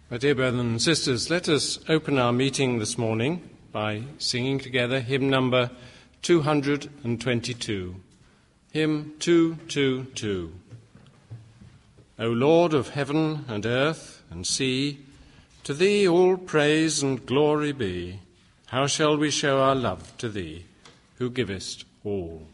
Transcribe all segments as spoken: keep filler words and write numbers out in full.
My dear brothers and sisters, let us open our meeting this morning by singing together hymn number two hundred twenty-two. Hymn two two two. O Lord of heaven and earth and sea, to thee all praise and glory be. How shall we show our love to thee, who givest all?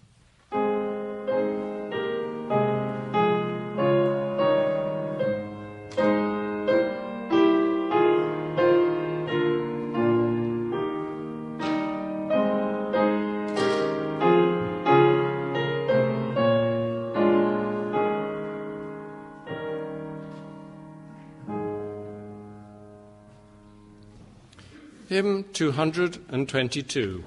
Hymn two hundred twenty-two.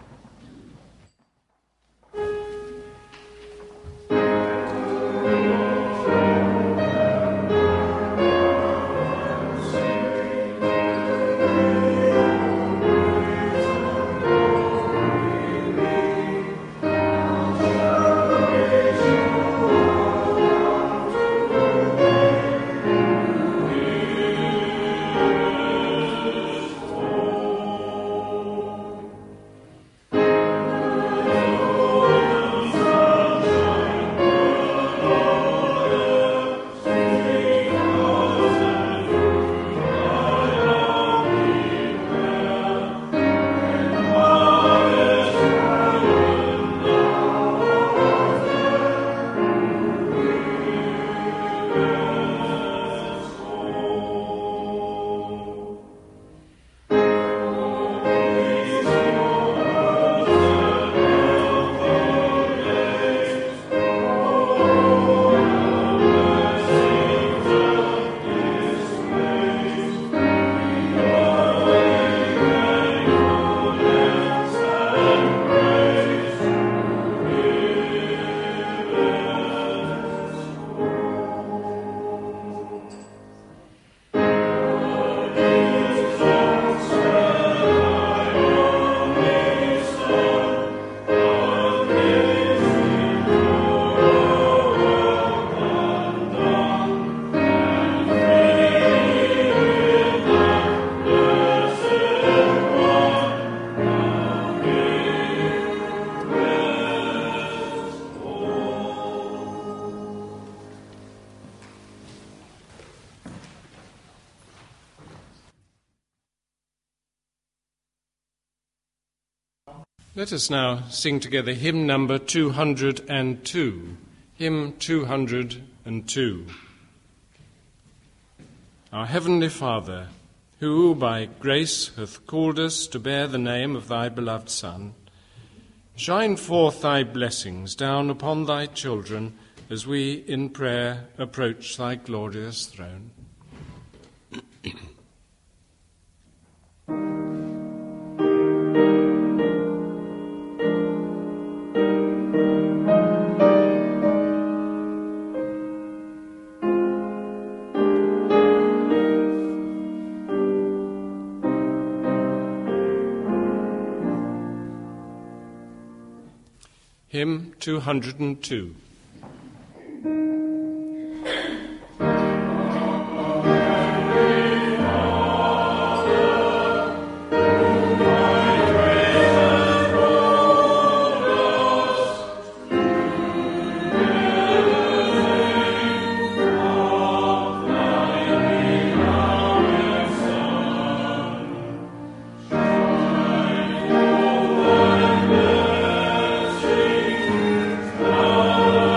Let us now sing together hymn number two hundred two. Hymn two hundred two. Our Heavenly Father, who by grace hath called us to bear the name of thy beloved Son, shine forth thy blessings down upon thy children as we in prayer approach thy glorious throne. Hymn two hundred two. Oh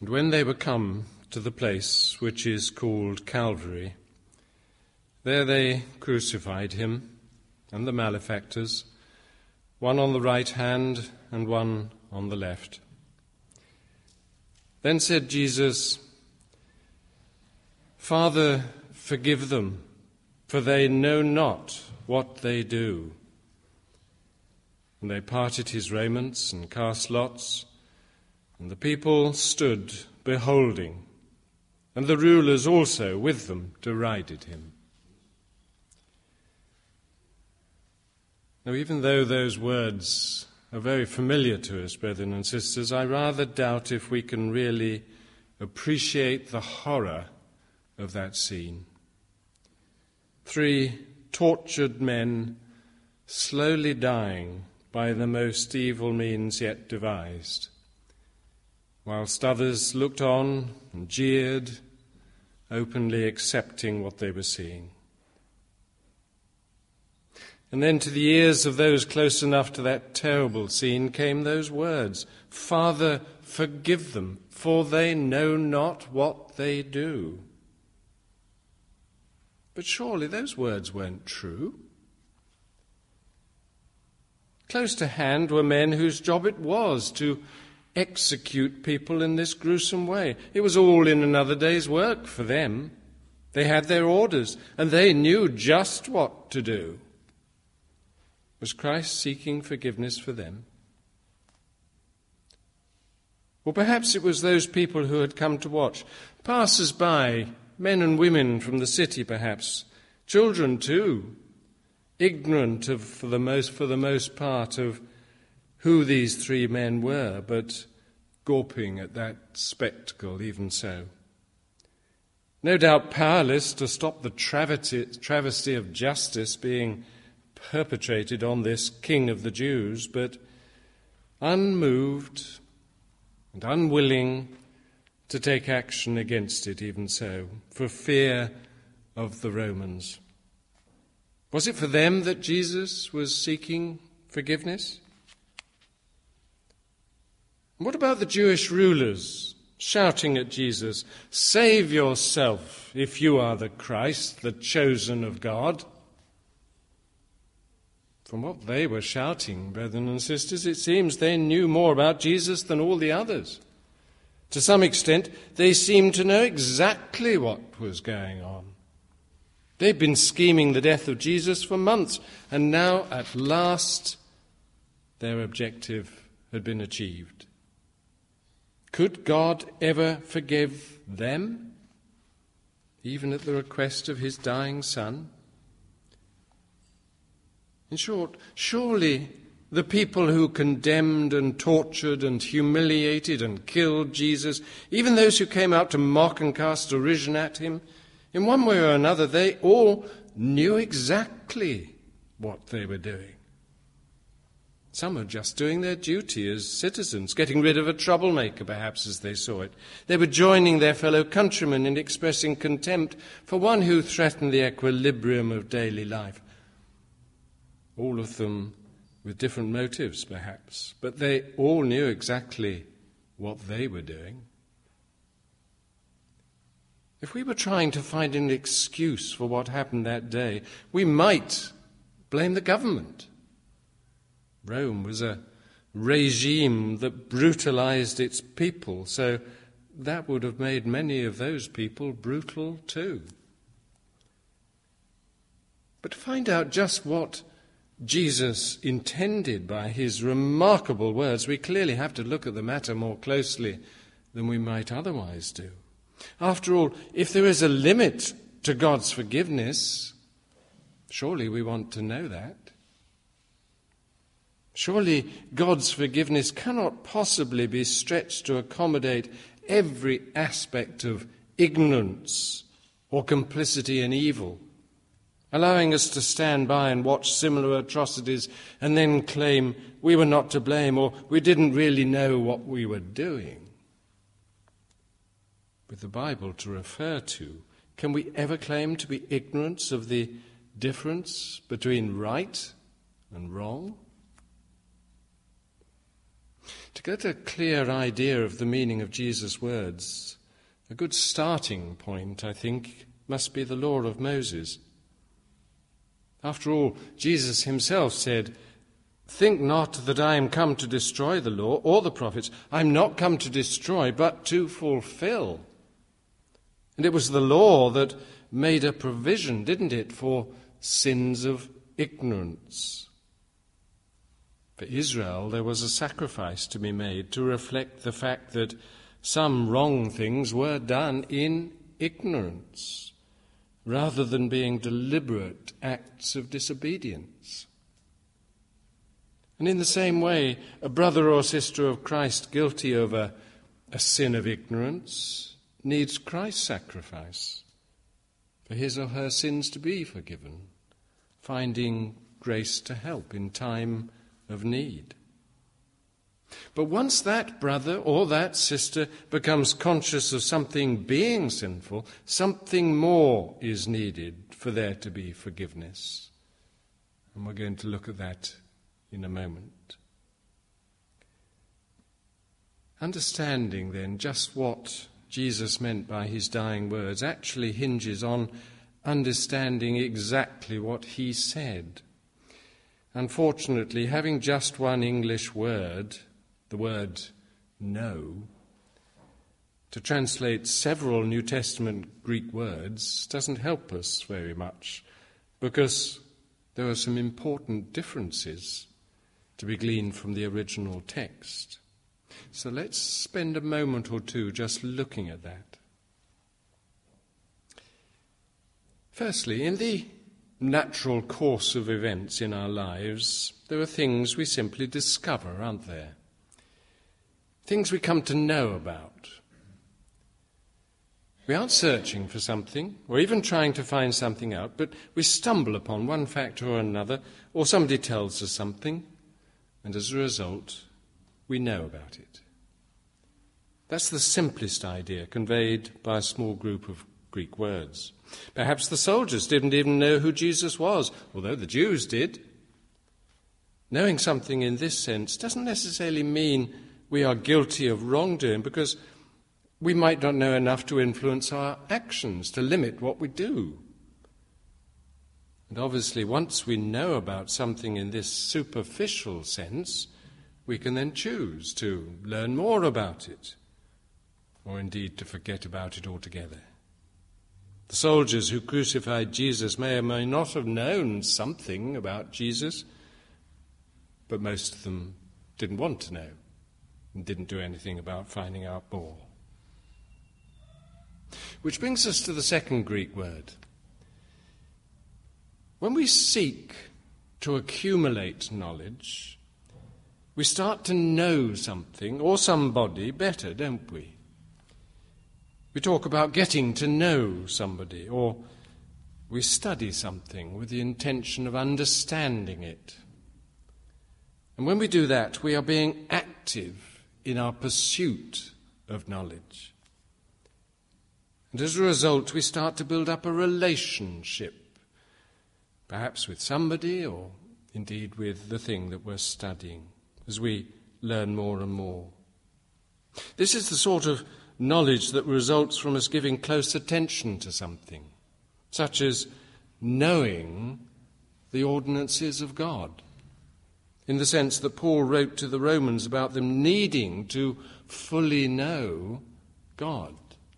And when they were come to the place which is called Calvary, there they crucified him and the malefactors, one on the right hand and one on the left. Then said Jesus, Father, forgive them, for they know not what they do. And they parted his raiments and cast lots, and the people stood beholding, and the rulers also with them derided him. Now, even though those words are very familiar to us, brethren and sisters, I rather doubt if we can really appreciate the horror of that scene. Three tortured men slowly dying by the most evil means yet devised, whilst others looked on and jeered, openly accepting what they were seeing. And then to the ears of those close enough to that terrible scene came those words, Father, forgive them, for they know not what they do. But surely those words weren't true. Close to hand were men whose job it was to execute people in this gruesome way. It was all in another day's work for them. They had their orders, and they knew just what to do. Was Christ seeking forgiveness for them? Or perhaps it was those people who had come to watch, passers-by, men and women from the city perhaps, children too, ignorant of, for the most, for the most part of who these three men were, but gawping at that spectacle even so. No doubt powerless to stop the travesty, travesty of justice being perpetrated on this King of the Jews, but unmoved and unwilling to take action against it even so, for fear of the Romans. Was it for them that Jesus was seeking forgiveness? What about the Jewish rulers shouting at Jesus, "Save yourself if you are the Christ, the chosen of God"? From what they were shouting, brethren and sisters, it seems they knew more about Jesus than all the others. To some extent, they seemed to know exactly what was going on. They'd been scheming the death of Jesus for months, and now, at last, their objective had been achieved. Could God ever forgive them, even at the request of his dying Son? In short, surely the people who condemned and tortured and humiliated and killed Jesus, even those who came out to mock and cast derision at him, in one way or another, they all knew exactly what they were doing. Some were just doing their duty as citizens, getting rid of a troublemaker, perhaps, as they saw it. They were joining their fellow countrymen in expressing contempt for one who threatened the equilibrium of daily life. All of them with different motives, perhaps, but they all knew exactly what they were doing. If we were trying to find an excuse for what happened that day, we might blame the government. Rome was a regime that brutalized its people, so that would have made many of those people brutal too. But to find out just what Jesus intended by his remarkable words, we clearly have to look at the matter more closely than we might otherwise do. After all, if there is a limit to God's forgiveness, surely we want to know that. Surely God's forgiveness cannot possibly be stretched to accommodate every aspect of ignorance or complicity in evil, allowing us to stand by and watch similar atrocities and then claim we were not to blame or we didn't really know what we were doing. With the Bible to refer to, can we ever claim to be ignorant of the difference between right and wrong? To get a clear idea of the meaning of Jesus' words, a good starting point, I think, must be the law of Moses. After all, Jesus himself said, "Think not that I am come to destroy the law or the prophets. I am not come to destroy, but to fulfill." And it was the law that made a provision, didn't it, for sins of ignorance. For Israel, there was a sacrifice to be made to reflect the fact that some wrong things were done in ignorance, rather than being deliberate acts of disobedience. And in the same way, a brother or sister of Christ guilty of a, a sin of ignorance needs Christ's sacrifice for his or her sins to be forgiven, finding grace to help in time of need. But once that brother or that sister becomes conscious of something being sinful, something more is needed for there to be forgiveness. And we're going to look at that in a moment. Understanding then just what Jesus meant by his dying words actually hinges on understanding exactly what he said. Unfortunately, having just one English word, the word know, to translate several New Testament Greek words doesn't help us very much, because there are some important differences to be gleaned from the original text. So let's spend a moment or two just looking at that. Firstly, in the natural course of events in our lives, there are things we simply discover, aren't there? Things we come to know about. We aren't searching for something, or even trying to find something out, but we stumble upon one fact or another, or somebody tells us something, and as a result, we know about it. That's the simplest idea conveyed by a small group of Greek words. Perhaps the soldiers didn't even know who Jesus was, although the Jews did. Knowing something in this sense doesn't necessarily mean we are guilty of wrongdoing, because we might not know enough to influence our actions, to limit what we do. And obviously, once we know about something in this superficial sense, we can then choose to learn more about it, or indeed to forget about it altogether. The soldiers who crucified Jesus may or may not have known something about Jesus, but most of them didn't want to know and didn't do anything about finding out more. Which brings us to the second Greek word. When we seek to accumulate knowledge, we start to know something or somebody better, don't we? We talk about getting to know somebody, or we study something with the intention of understanding it. And when we do that, we are being active in our pursuit of knowledge. And as a result, we start to build up a relationship, perhaps with somebody, or indeed with the thing that we're studying, as we learn more and more. This is the sort of knowledge that results from us giving close attention to something, such as knowing the ordinances of God, in the sense that Paul wrote to the Romans about them needing to fully know God.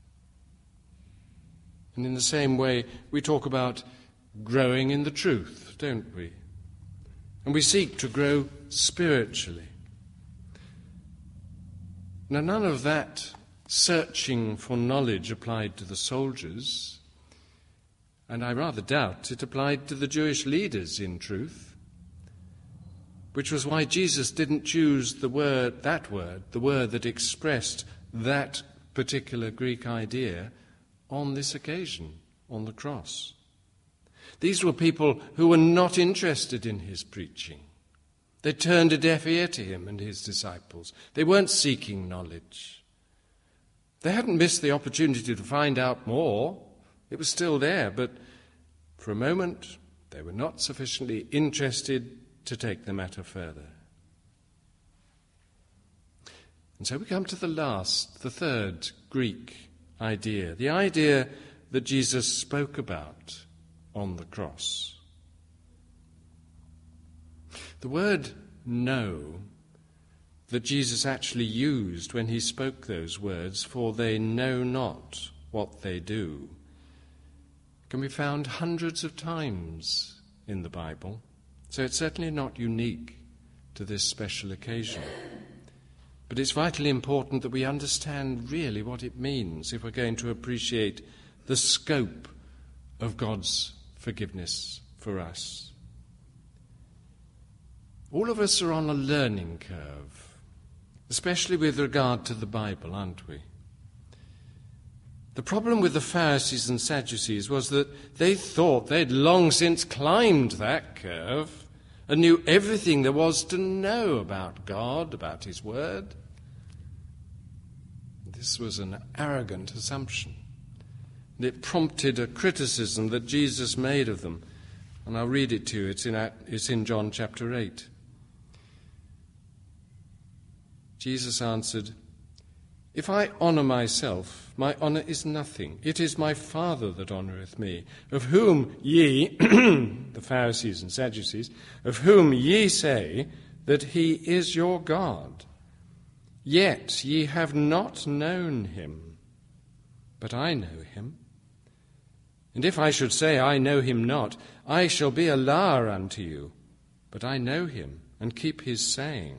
And in the same way, we talk about growing in the truth, don't we? And we seek to grow spiritually. Now, none of that searching for knowledge applied to the soldiers, and I rather doubt it applied to the Jewish leaders in truth, which was why Jesus didn't choose the word, that word, the word that expressed that particular Greek idea on this occasion, on the cross. These were people who were not interested in his preaching. They turned a deaf ear to him and his disciples. They weren't seeking knowledge. They hadn't missed the opportunity to find out more. It was still there, but for a moment they were not sufficiently interested to take the matter further. And so we come to the last, the third Greek idea, the idea that Jesus spoke about on the cross. The word know that Jesus actually used when he spoke those words, for they know not what they do, can be found hundreds of times in the Bible. So it's certainly not unique to this special occasion. But it's vitally important that we understand really what it means if we're going to appreciate the scope of God's forgiveness for us. All of us are on a learning curve, especially with regard to the Bible, aren't we? The problem with the Pharisees and Sadducees was that they thought they'd long since climbed that curve and knew everything there was to know about God, about his word. This was an arrogant assumption. And it prompted a criticism that Jesus made of them. And I'll read it to you. It's in, it's in John chapter eight. Jesus answered, "If I honour myself, my honour is nothing. It is my Father that honoureth me, of whom ye," the Pharisees and Sadducees, "of whom ye say that he is your God. Yet ye have not known him, but I know him. And if I should say I know him not, I shall be a liar unto you. But I know him, and keep his saying."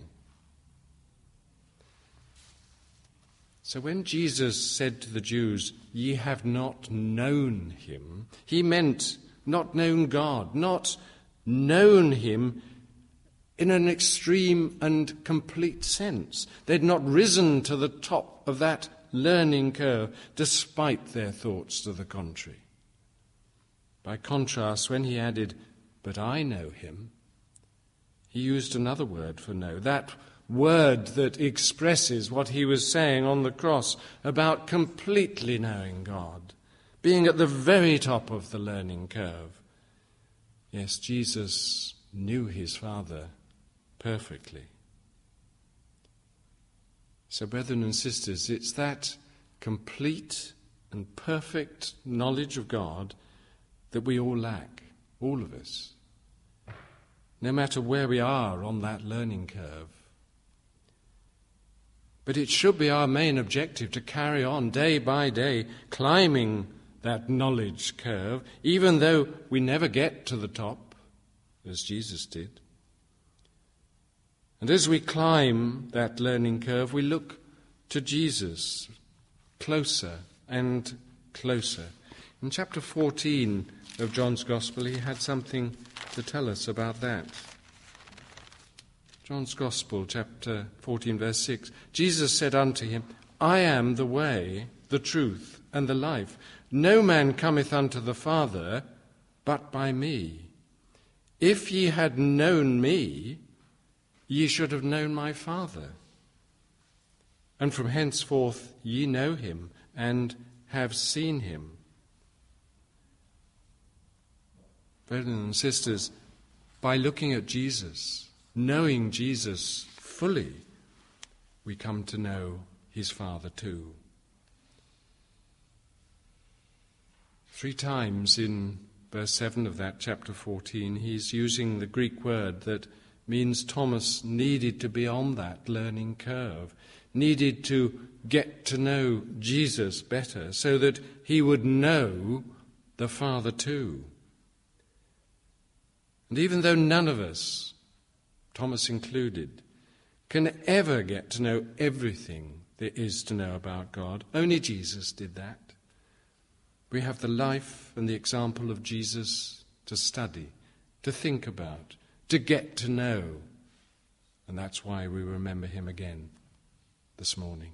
So when Jesus said to the Jews, "Ye have not known him," he meant not known God, not known him in an extreme and complete sense. They'd not risen to the top of that learning curve, despite their thoughts to the contrary. By contrast, when he added, "But I know him," he used another word for know, that word that expresses what he was saying on the cross about completely knowing God, being at the very top of the learning curve. Yes, Jesus knew his Father perfectly. So, brethren and sisters, it's that complete and perfect knowledge of God that we all lack, all of us, no matter where we are on that learning curve. But it should be our main objective to carry on day by day, climbing that knowledge curve, even though we never get to the top, as Jesus did. And as we climb that learning curve, we look to Jesus closer and closer. In chapter fourteen of John's Gospel, he had something to tell us about that. John's Gospel, chapter fourteen, verse six. Jesus said unto him, "I am the way, the truth, and the life. No man cometh unto the Father but by me. If ye had known me, ye should have known my Father. And from henceforth ye know him and have seen him." Brothers and sisters, by looking at Jesus, knowing Jesus fully, we come to know his Father too. Three times in verse seven of that chapter fourteen, he's using the Greek word that means Thomas needed to be on that learning curve, needed to get to know Jesus better so that he would know the Father too. And even though none of us, Thomas included, can ever get to know everything there is to know about God, only Jesus did that. We have the life and the example of Jesus to study, to think about, to get to know. And that's why we remember him again this morning.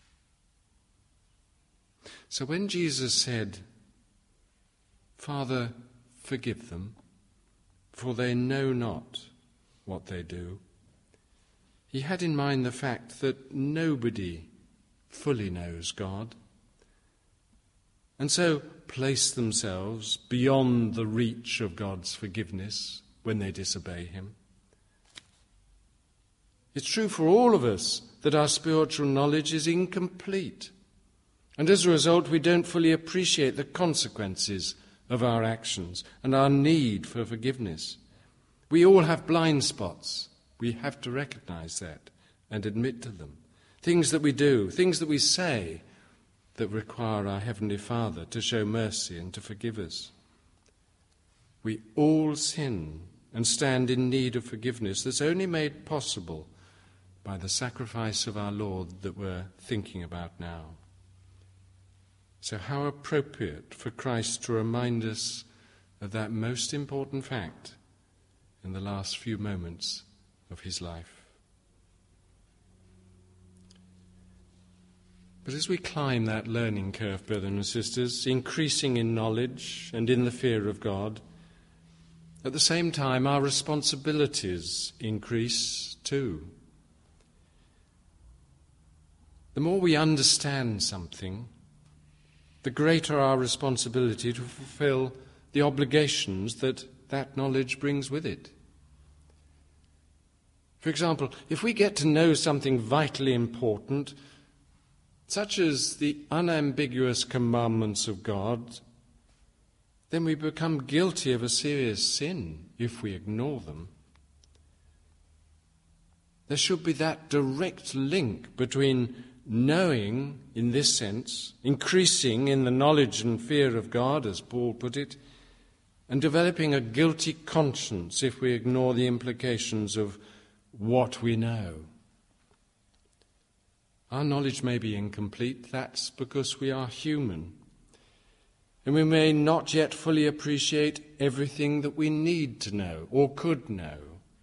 So when Jesus said, "Father, forgive them, for they know not what they do," he had in mind the fact that nobody fully knows God, and so place themselves beyond the reach of God's forgiveness when they disobey him. It's true for all of us that our spiritual knowledge is incomplete. And as a result, we don't fully appreciate the consequences of our actions and our need for forgiveness. We all have blind spots. We have to recognize that and admit to them. Things that we do, things that we say that require our Heavenly Father to show mercy and to forgive us. We all sin and stand in need of forgiveness that's only made possible by the sacrifice of our Lord that we're thinking about now. So how appropriate for Christ to remind us of that most important fact in the last few moments of his life. But as we climb that learning curve, brothers and sisters, increasing in knowledge and in the fear of God, at the same time our responsibilities increase too. The more we understand something, the greater our responsibility to fulfill the obligations that that knowledge brings with it. For example, if we get to know something vitally important, such as the unambiguous commandments of God, then we become guilty of a serious sin if we ignore them. There should be that direct link between knowing, in this sense, increasing in the knowledge and fear of God, as Paul put it, and developing a guilty conscience if we ignore the implications of what we know. Our knowledge may be incomplete. That's because we are human. And we may not yet fully appreciate everything that we need to know or could know.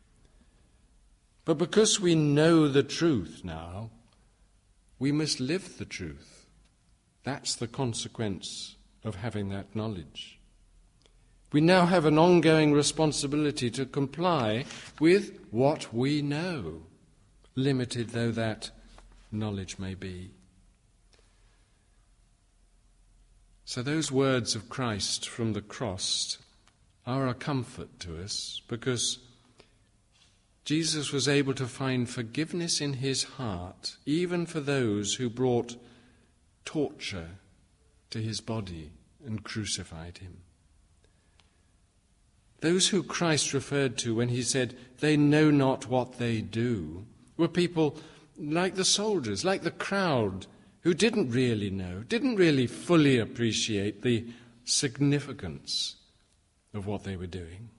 But because we know the truth now, we must live the truth. That's the consequence of having that knowledge. We now have an ongoing responsibility to comply with what we know, limited though that knowledge may be. So those words of Christ from the cross are a comfort to us because Jesus was able to find forgiveness in his heart, even for those who brought torture to his body and crucified him. Those who Christ referred to when he said, "They know not what they do," were people like the soldiers, like the crowd, who didn't really know, didn't really fully appreciate the significance of what they were doing.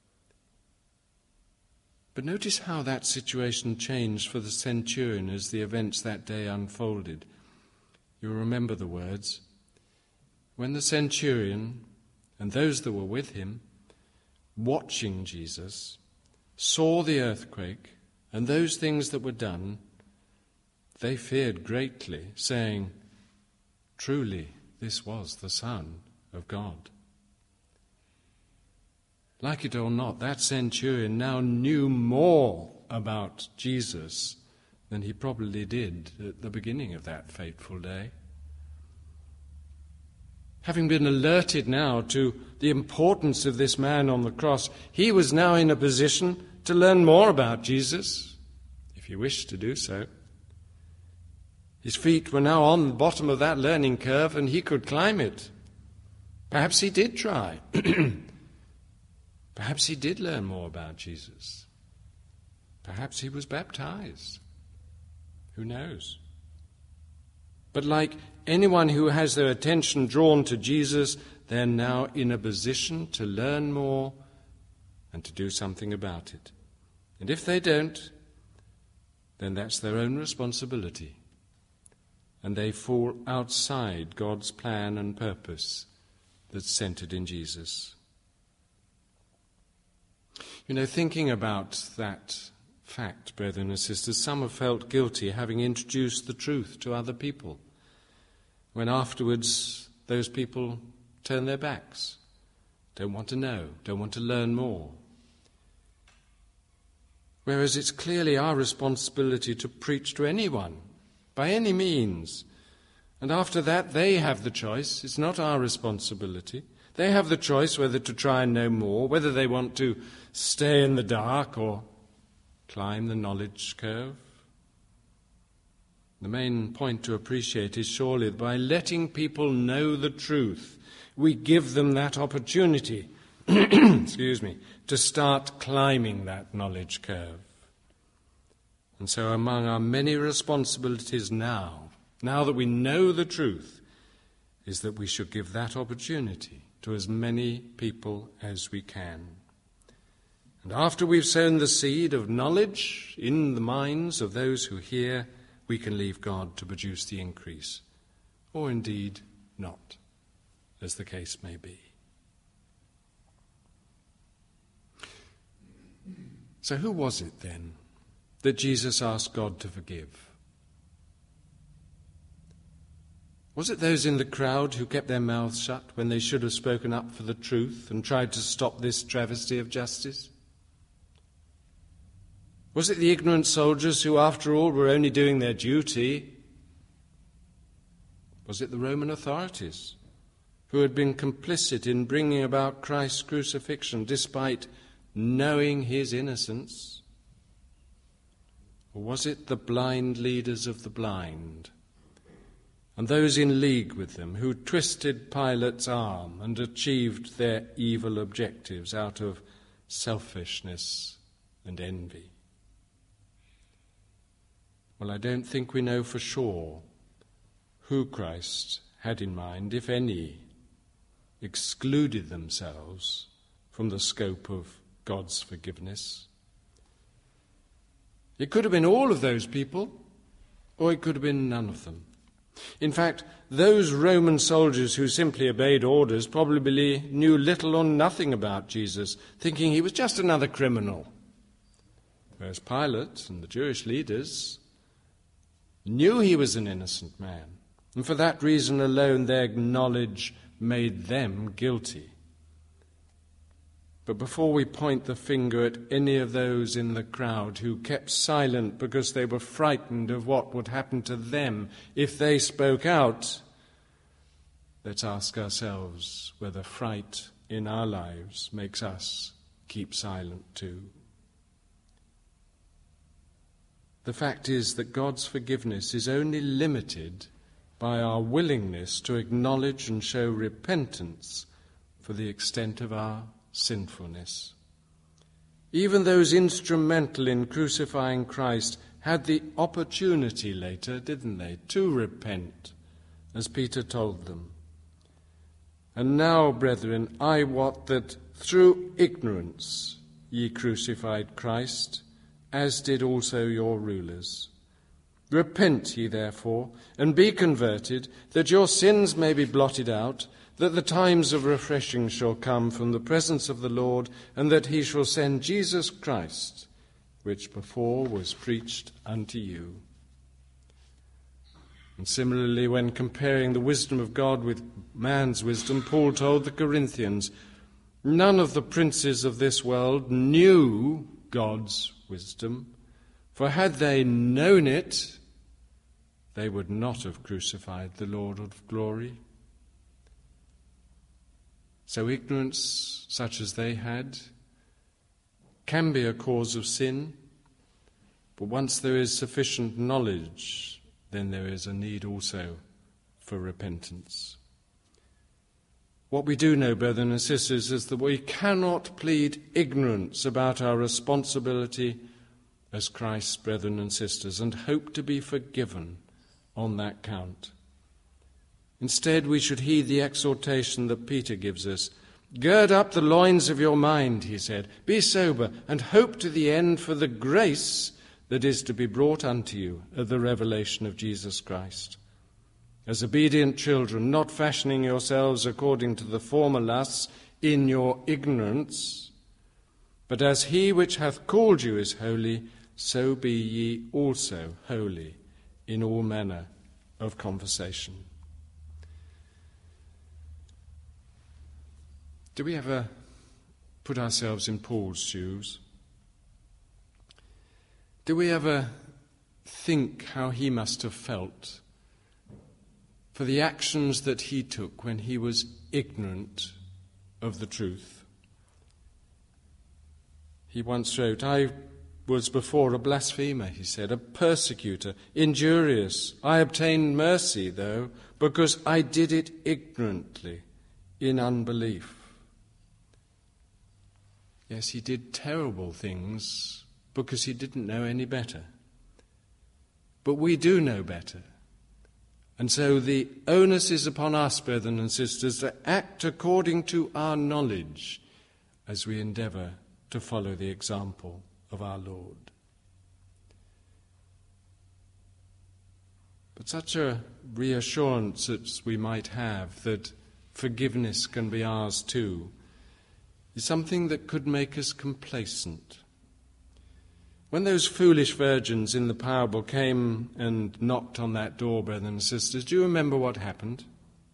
But notice how that situation changed for the centurion as the events that day unfolded. You'll remember the words. When the centurion and those that were with him, watching Jesus, saw the earthquake and those things that were done, they feared greatly, saying, "Truly, this was the Son of God." Like it or not, that centurion now knew more about Jesus than he probably did at the beginning of that fateful day. Having been alerted now to the importance of this man on the cross, he was now in a position to learn more about Jesus, if he wished to do so. His feet were now on the bottom of that learning curve, and he could climb it. Perhaps he did try. Perhaps he did learn more about Jesus. Perhaps he was baptized. Who knows? But like anyone who has their attention drawn to Jesus, they're now in a position to learn more and to do something about it. And if they don't, then that's their own responsibility. And they fall outside God's plan and purpose that's centered in Jesus. You know, thinking about that fact, brethren and sisters, some have felt guilty having introduced the truth to other people, when afterwards those people turn their backs, don't want to know, don't want to learn more. Whereas it's clearly our responsibility to preach to anyone, by any means. And after that, they have the choice. It's not our responsibility. They have the choice whether to try and know more, whether they want to stay in the dark or climb the knowledge curve? The main point to appreciate is surely that by letting people know the truth, we give them that opportunity, excuse me, to start climbing that knowledge curve. And so among our many responsibilities now, now that we know the truth, is that we should give that opportunity to as many people as we can. And after we've sown the seed of knowledge in the minds of those who hear, we can leave God to produce the increase, or indeed not, as the case may be. So who was it then that Jesus asked God to forgive? Was it those in the crowd who kept their mouths shut when they should have spoken up for the truth and tried to stop this travesty of justice? Was it the ignorant soldiers who, after all, were only doing their duty? Was it the Roman authorities who had been complicit in bringing about Christ's crucifixion despite knowing his innocence? Or was it the blind leaders of the blind and those in league with them who twisted Pilate's arm and achieved their evil objectives out of selfishness and envy? Well, I don't think we know for sure who Christ had in mind, if any, excluded themselves from the scope of God's forgiveness. It could have been all of those people, or it could have been none of them. In fact, those Roman soldiers who simply obeyed orders probably knew little or nothing about Jesus, thinking he was just another criminal. Whereas Pilate and the Jewish leaders knew he was an innocent man, and for that reason alone their knowledge made them guilty. But before we point the finger at any of those in the crowd who kept silent because they were frightened of what would happen to them if they spoke out, let's ask ourselves whether fright in our lives makes us keep silent too. The fact is that God's forgiveness is only limited by our willingness to acknowledge and show repentance for the extent of our sinfulness. Even those instrumental in crucifying Christ had the opportunity later, didn't they, to repent, as Peter told them. And now, brethren, I wot that through ignorance ye crucified Christ, as did also your rulers. Repent ye therefore, and be converted, that your sins may be blotted out, that the times of refreshing shall come from the presence of the Lord, and that he shall send Jesus Christ, which before was preached unto you. And similarly, when comparing the wisdom of God with man's wisdom, Paul told the Corinthians, none of the princes of this world knew God's wisdom, for had they known it, they would not have crucified the Lord of glory. So ignorance such as they had can be a cause of sin, but once there is sufficient knowledge, then there is a need also for repentance. What we do know, brethren and sisters, is that we cannot plead ignorance about our responsibility as Christ's brethren and sisters and hope to be forgiven on that count. Instead, we should heed the exhortation that Peter gives us. Gird up the loins of your mind, he said. Be sober and hope to the end for the grace that is to be brought unto you at the revelation of Jesus Christ. As obedient children, not fashioning yourselves according to the former lusts in your ignorance, but as he which hath called you is holy, so be ye also holy in all manner of conversation. Do we ever put ourselves in Paul's shoes? Do we ever think how he must have felt for the actions that he took when he was ignorant of the truth? He once wrote, I was before a blasphemer, he said, a persecutor, injurious. I obtained mercy, though, because I did it ignorantly, in unbelief. Yes, he did terrible things because he didn't know any better. But we do know better. And so the onus is upon us, brethren and sisters, to act according to our knowledge as we endeavour to follow the example of our Lord. But such a reassurance as we might have that forgiveness can be ours too is something that could make us complacent. When those foolish virgins in the parable came and knocked on that door, brethren and sisters, do you remember what happened?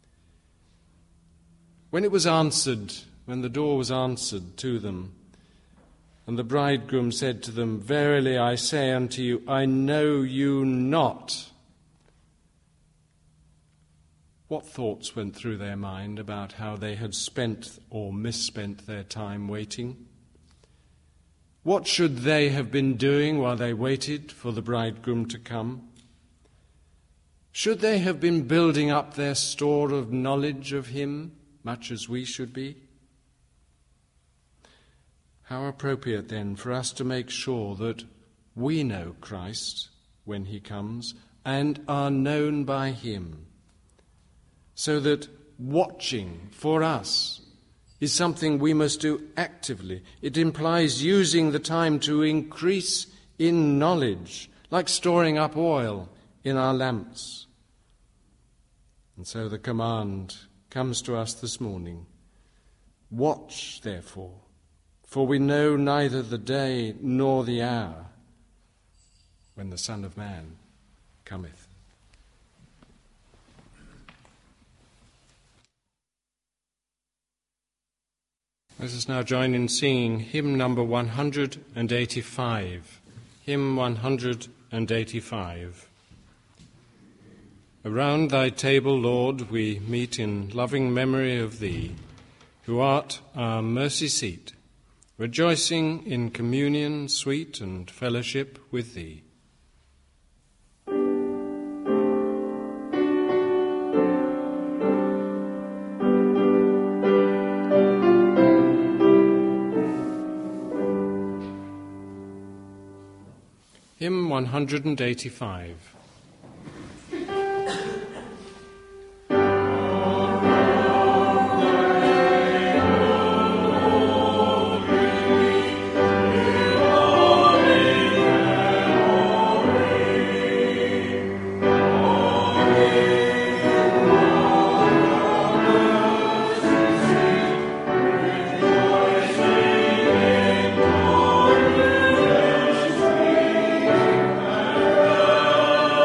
When it was answered, when the door was answered to them, and the bridegroom said to them, "Verily I say unto you, I know you not." What thoughts went through their mind about how they had spent or misspent their time waiting? What should they have been doing while they waited for the bridegroom to come? Should they have been building up their store of knowledge of him, much as we should be? How appropriate then for us to make sure that we know Christ when he comes and are known by him, so that watching for us is something we must do actively. It implies using the time to increase in knowledge, like storing up oil in our lamps. And so the command comes to us this morning. Watch, therefore, for we know neither the day nor the hour when the Son of Man cometh. Let us now join in singing hymn number one hundred eighty-five. Hymn one hundred eighty-five. Around thy table, Lord, we meet in loving memory of thee, who art our mercy seat, rejoicing in communion sweet and fellowship with thee. Hymn one hundred eighty-five. Oh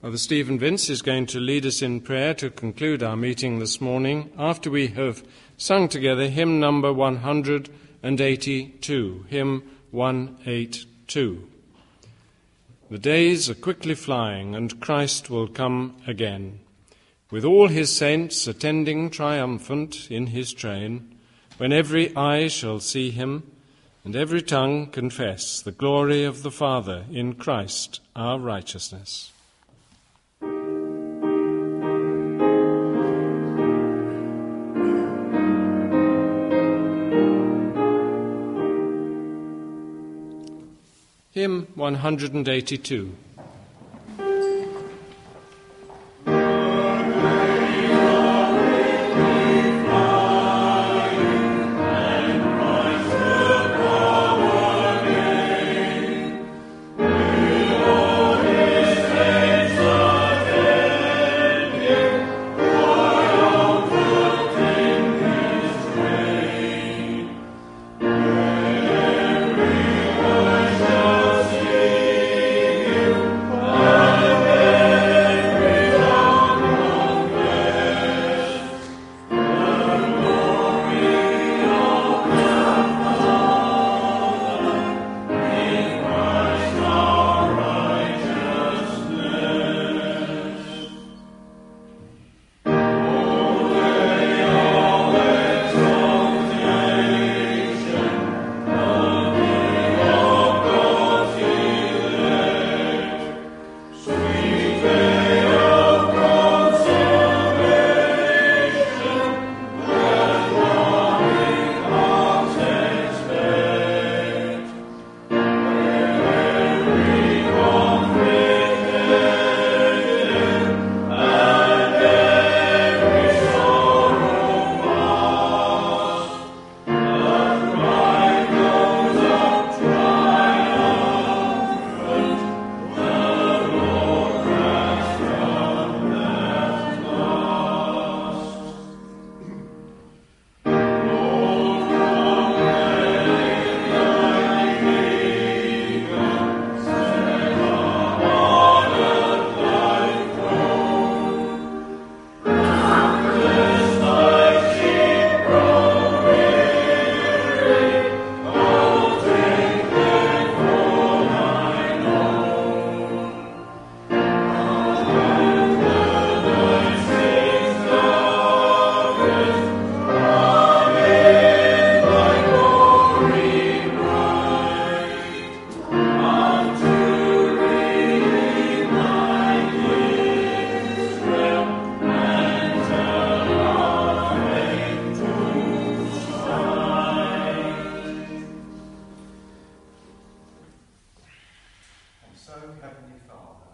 Father Stephen Vince is going to lead us in prayer to conclude our meeting this morning after we have sung together hymn number one hundred eighty-two, hymn one eighty-two. The days are quickly flying, and Christ will come again, with all his saints attending triumphant in his train, when every eye shall see him, and every tongue confess the glory of the Father in Christ our righteousness. Hymn one hundred eighty-two. So, Heavenly Father,